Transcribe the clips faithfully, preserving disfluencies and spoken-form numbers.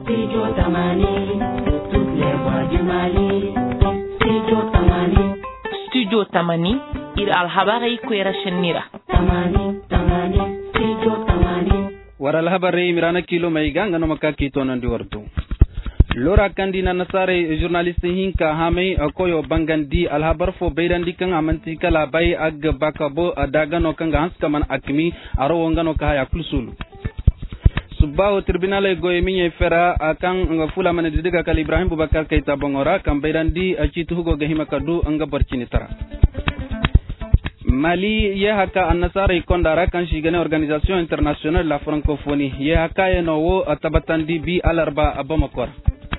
Studio Tamani, toutes les voix du Mali. Studio Tamani. Studio Tamani, ira alhabarai kwera shenira. Tamani, Tamani, Studio Tamani. Wara alhabarai mirana kilo maiga ngano makaki tonandi wartu. Lora kandina nasare journaliste hinka hame akoyo bangandi alhabar fo beirandi kan amanti kala bay ag bakabo adagano kan hanska man akmi aro wongano ka ya kulsulu. Subaho tribunal goyemi fera akan fula man didiga kal Ibrahim Boubacar Keita bongora kan beirandi acitu hugo gahima kadu anga barcini tara. Mali ye haka annasara ikondara kan shigane organisation internationale la francophonie ye haka enowo atabatandi bi alarba abamakor.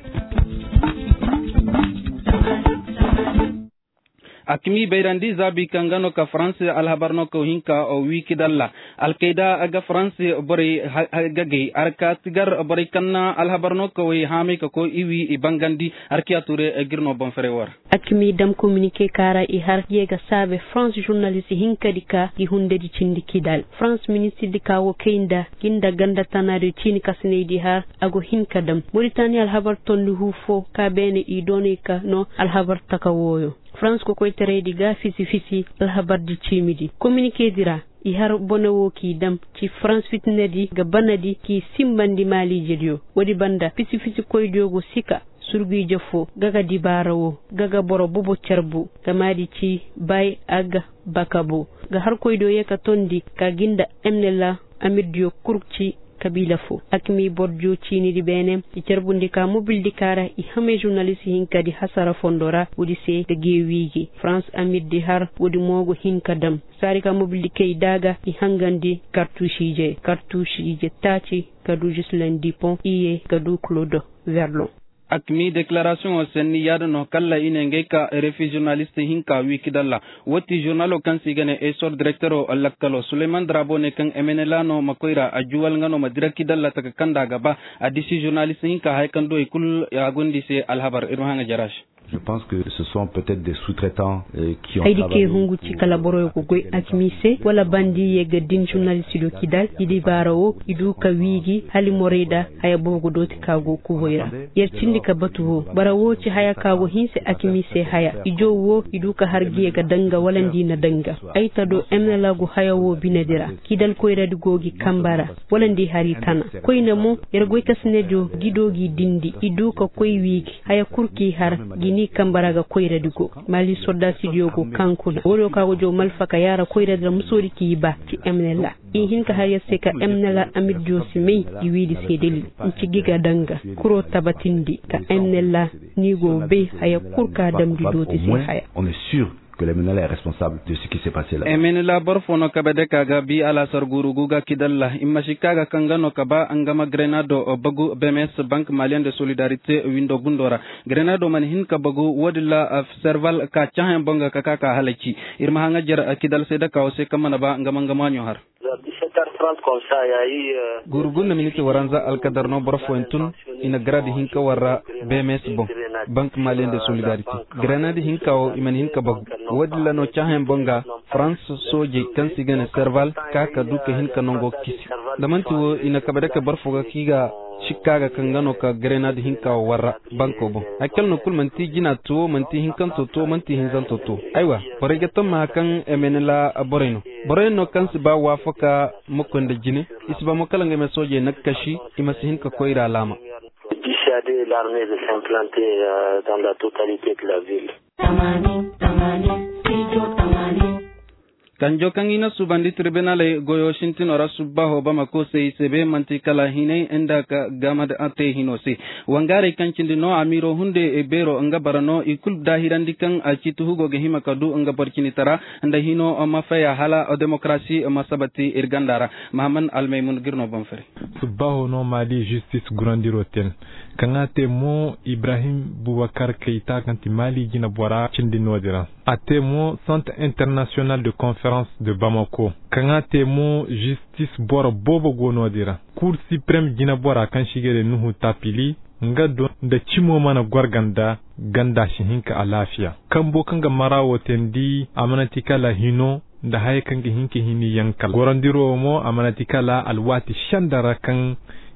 Akimi beirandi zabi kangano ka France alhabarno ko hinka o wiki dalla alqaida aga France bori gage arka tigar bori kanna alhabarno ko wi hami ko ko iwi ibangandi arkiature girno bon frewar Akimi dam communiqué kara i har yega sabe France journaliste hinka dika i hunde di cindi kidal France ministre dika wo keinda ginda ganda tanade cini kasne di har ago hinka dam Mauritania alhabar tondu hufo ka bene i donika no alhabar takawoyo France ko koy tere diga fisi fisi alhabar di chimidi communiqué dira i har bonawo ki dam ci France fitnedi ga banadi ki simbandi mali jedio wodi banda fisi fisi koy jogo sika surgi jofo gaga dibarawo gaga boro bobo cerbu gamadi ci bay aga bakabo ga har koy do yeka tondi ka ginda emnela amidio kurukci kabila fo akmi borjo chini di benem ci cerbundi ka mobil di kara i hame journaliste hinka di hasara fondora wudi se de gewigi France amid di har wudi mogo hinka dam sari ka mobil di kay daga i hangandi cartouche je cartouche je taci kadu Gislain Dupont iye kadu Claude Verlon. Akmi déclaration o senni yado no kala inenge ka refi journaliste hinka wikidalla woti journalo kan sigane e sor directeur o lakkalo Suleiman Drabo ne kan emenelano makoira ajuwal ngano madira kidalla taka kanda gaba adisi journaliste hinka hay kando e kul yagondi se alhabar irhanga jarash. Je pense que ce sont peut-être des sous-traitants euh, qui ont Aidi ke hungu ci kala boro ko goy akmise wala bandi ye gaddin journaliste do kidal idi barawo idu ka wigi hali moreda haya bogo doti kago ko hoyra yer cindi ka batuwo barawo ci haya kago hinse akmise haya ijo wo idu ka hargiye ga danga wala ndina danga ayta do emnala go haya wo binadira kidal ko iradi gogi kambara wala ndi hari tana koyna mo yer goy kasnejo gidogi dindi idu ka koy wigi haya kurki har gini kambaraga koyra digo mali soldat studio ko kankuna woro ka go malfaka yara koyra da musori ki ba ci emnela in hinka har yasse ka emnela amid josi mei di widi sedeli ci giga danga kuro tabatindi ka emnela ni go be haya kurka dam di doti se haya on est sûr que le Menela est responsable de ce qui s'est passé là. Emenela borfono kabede kaga bi ala sarguru guga kidalla imma shikaga kangano kaba angama Grenado bagu B M S Banque Malienne de Solidarité windo gundora Grenado man hinka bagu wodilla serval ka chahen bonga kaka ka halachi irma hanga jar kidal seda ka ose kamana ba ngama ngama nyohar dix-sept heures trente comme ça il y a eu gurgun na miniti waranza alkadarno borfoentun ina gradi hinka warra B M S bon Banque Malienne de Solidarité Grenade hinka o iman hinka bagu wadilla no chahen bonga France soje kan sigane serval kaka duke hinka nongo kisi damanti wo ina kabadaka barfoga kiga shikaga kangano ka Grenade hinka warra banko bo akel no kul manti jina to manti hinkan to to manti hinzan to to aiwa boregato ma kan emenela boreno boreno kan siba wafaka mukonde jine isba mokala ngame soje nakashi imasihin ka koira lama dissuader l'armée de s'implanter euh, dans la totalité de la ville. Tamani, Tamani, Studio Tamani. Kanjo kangina subandi tribunal goyo shintin ora subba hoba mako sei sebe mantikala hine enda ka gamad ate hinosi wangare kanchindi no amiro hunde e bero anga barano ikul dahirandi kan acitu hugo ge hima kadu anga porkini tara anda hino mafaya hala o demokrasi masabati irgandara Mahaman Almaymun girno bonfere subba no mali justice grandiroten kangate mo Ibrahim Boubacar Keita kanti mali gina bora chindi nodira atemo centre international de conférence de Bamako kangate mo justice bora bobo gono dira cour suprême gina bora kan shigere nuhu tapili ngado da cimo mana gwarganda ganda shi hinka a lafiya kambo kanga marawo tendi amanatika la hino da haye kanga hinki hini yankal gorandiro mo amanatika la alwati shandara kan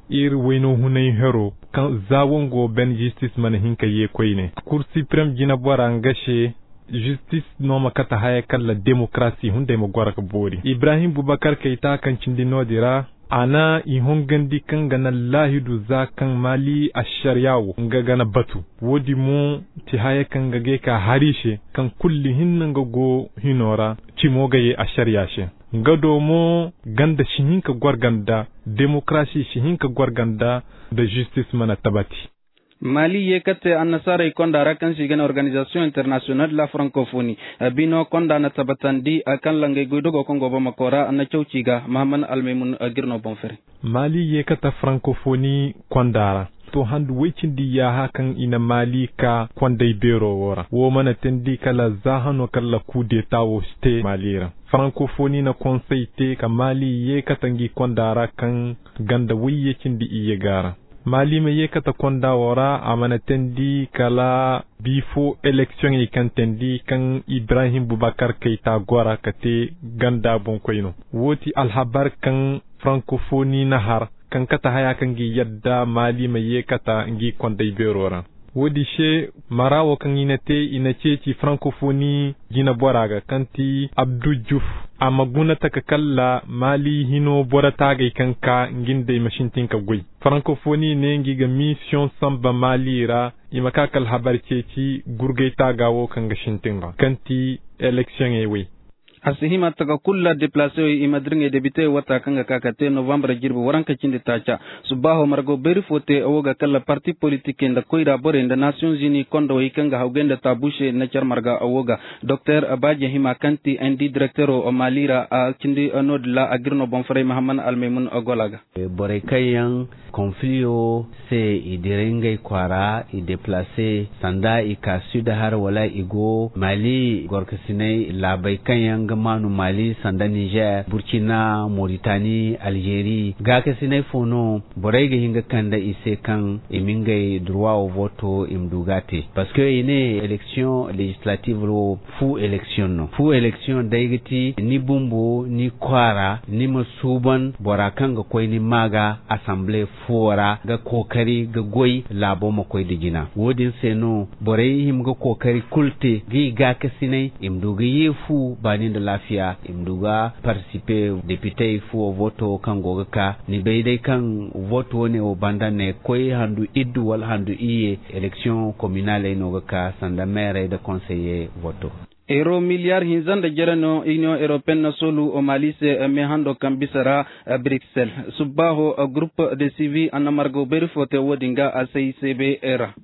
ir wayno hunay hero kan zawongo ben justice man hinka ye koyne cour supreme jina bora ngashe justice no makata haya kala demokrasi hunde mo gwara ka bori Ibrahim Boubacar Keita kan cindi nodira ana i hongandi kan gana lahidu za kan mali a shariyawo nga gana batu wodi mo ti haya kan gage ka harishe kan kulli hinnan go hinora ci mogaye a shariyashe ngado mo ganda shihinka gwarganda demokrasi shihinka gwarganda da justice mana tabati Mali yekate annasara ikonda rakan sigana organisation internationale de la francophonie bino konda na tabatandi akan langai goidogo kongo ba makora anna chauchiga Mahaman Almemun girno bonfere Mali yekata francophonie kondara to handu wecindi ya hakan ina Mali ka kwandai bero wora wo mana tendi kala zahano kala kude tawo ste malira francophonie na conseil te ka Mali yekatangi kondara kan ganda wiyecindi iye gara Mali me yekata konda wora amana tendi kala bifo election yi kan tendi kan Ibrahim Boubacar Keita gora kate ganda bon koyno woti alhabar kan francophonie nahar kan kata haya kan gi yadda Mali me yekata ngi konda iberora wodi she marawo kan inate inace ci francophonie gina boraga kanti Abdou Diouf amaguna takakalla Mali hino borata ga kanka nginde mashintin ka goy francophonie ne ngi ga mission samba Mali ra imakakal habar ceci gurgaita gawo kan ga shintin ba kanti election ewe asihima taga kulla déplacé imadringe débité wata kanga kakate novembre jirbu waranka cinde tacha subaho margo beri fote awoga kala parti politique nda koira bore nda Nations Unies kondo ikanga hawgenda tabushe na char marga awoga Docteur Abaje Hima Kanti indi directeur o Malira a cindi anod la agirno bonfray Mahaman Almemun ogolaga bore kayan conflio se idirenge kwara i déplacé sanda i ka sud har wala igo Mali gorkasine labai kayan manu Mali sanda Niger Burkina Mauritanie Algérie gaka sinai fono borayga hinga kanda ise kan imingai droit au vote imdugate parce que ine élection législative ro fu élection no fu élection daigiti ni bumbu ni kwara ni masuban borakan ga koy ni maga assemblée fora ga kokari ga goy labo makoy digina wodin seno boray himga kokari kulte gi gaka sinai imduga yefu bani da lafiya imduga participer député fu voto kan goga ka ni beide kan voto ne o banda ne koy handu iddu wal handu iye élection communale no ka sanda maire de conseiller voto Euro milliard hinzanda jarano Union Européenne na solu o Mali se me hando kambisara Bruxelles subaho groupe de civi anamargo berifote wodinga a C I C B era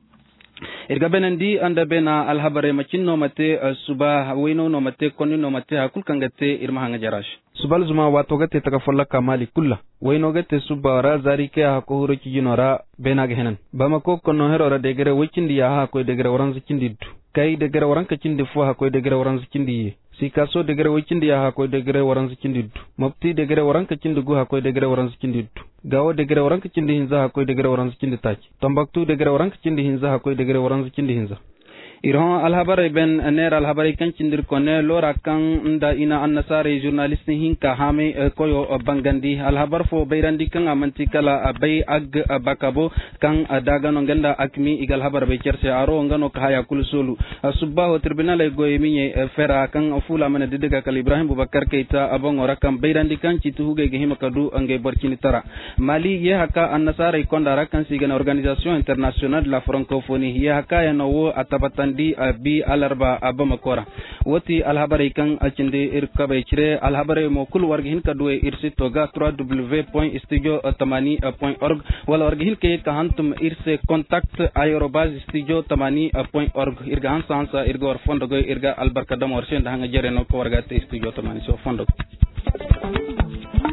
irga benandi anda bena alhabare machinno mate suba wayno no mate konno mate hakul kangate irma hanga jarash subal zuma wato gate taka folla kamali kulla wayno gate suba ra zari ke ha ko huro ci jinora bena ga henan bama ko konno hero ra degere wicindi ya ha ko degere waran zikindi du kay degere waran ka cindi fu ha ko degere waran zikindi si kaso degere wicindi ya ha ko degere waran zikindi du mopti degere waran ka cindi gu ha ko degere waran zikindi du gawo degere waran ka cindi hinza ha ko degere waran zikindi taki tombaktu degere waran ka cindi hinza ha ko degere waran zikindi hinza irhon alhabare ben ner alhabare kan cindir konne lora kan nda ina annasare journaliste hinka hame koyo bangandi alhabar fo bayrandi kan amanti kala bay ag bakabo kan daga no ganda akmi igal habar be cerse aro ngano ka haya kul solu subaho tribunal e goy minye fera kan fula mana didega kal Ibrahim Boubacar Keita abon ora kan bayrandi kan citu huge ge hima kadu ange borkini tara Mali ye haka annasare konda kan sigana organisation internationale de la francophonie ye haka ya no atabatan di bi alarba abamakora woti alhabari kan acinde irkabe cire alhabari mo kul wargi hin kadwe irsi toga w w w point studio tamani point org wala wargi hil ke kahantum irse contact aerobas studio tamani point org irga hansa irga war fondo go irga albarka dam war sen hanga jere no ko warga studio tamani so fondo